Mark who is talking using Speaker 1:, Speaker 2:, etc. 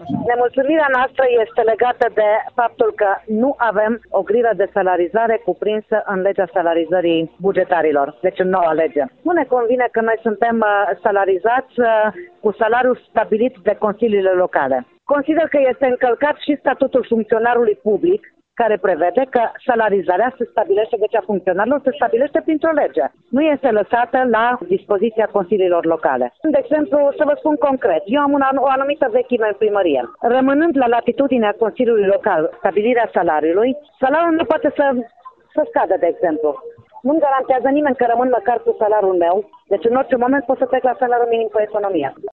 Speaker 1: Nemulțumirea noastră este legată de faptul că nu avem o grilă de salarizare cuprinsă în legea salarizării bugetarilor, deci în noua lege. Nu ne convine că noi suntem salarizați cu salariul stabilit de consiliile locale. Consider că este încălcat și statutul funcționarului public, care prevede că salarizarea se stabilește, deci a funcționarilor se stabilește printr-o lege. Nu este lăsată la dispoziția consiliilor locale. De exemplu, să vă spun concret, eu am o anumită vechime în primărie. Rămânând la latitudinea Consiliului Local stabilirea salariului, salariul nu poate să scadă, de exemplu. Nu-mi garantează nimeni că rămân măcar cu salariul meu, deci în orice moment pot să trec la salariul minim pe economie.